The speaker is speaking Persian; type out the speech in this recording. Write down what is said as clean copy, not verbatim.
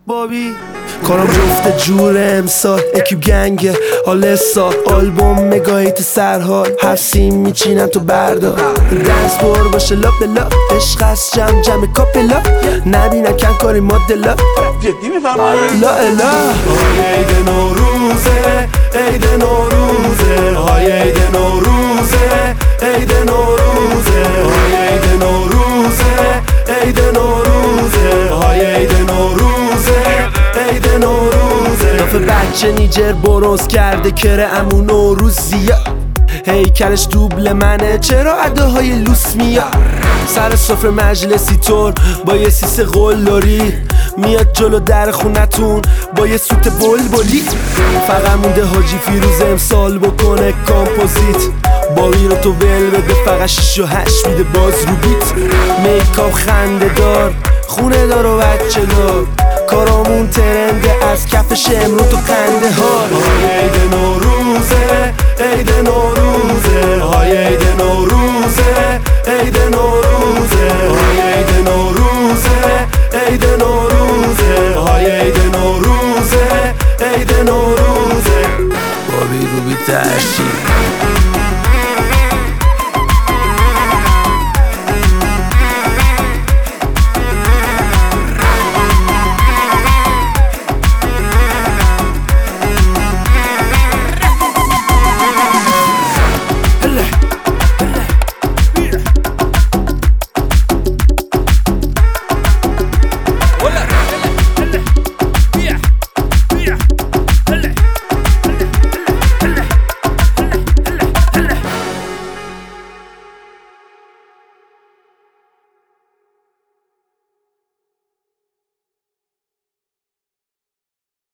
بابی کارم جفت جور امسال اکیب گنگه حال سال آلبوم مگاهیت سرحال هر سیم میچینم تو بردار دنس بور باشه لا بلا عشق از جمع کاپلا نبینم کن کاری مدلا جدی میفرمایی؟ لا الا عید نوروزه عید نوروزه های عید نوروزه عید نوروزه های عید نوروزه عید نوروزه های عید نوروزه عید نوروزه نافه بچه نیجر برونز کرده کره امو نوروزیه هیکلش دوبل منه چرا اداهای لوس میاد سر سفره مجلسی طور با یه سیس قلدری میاد جلو در خونتون با یه سوت بلبلی فقط مونده حاجی فیروز امسال بکنه کامپوزیت باقی رو تو ول بده فقط 6 و 8 میده باز رو بیت میکاپ خنده دار خونه دار و بچه دار کارامون ترنده از کفش امرو تو خنده ها عید نوروزه عید نوروزه های عید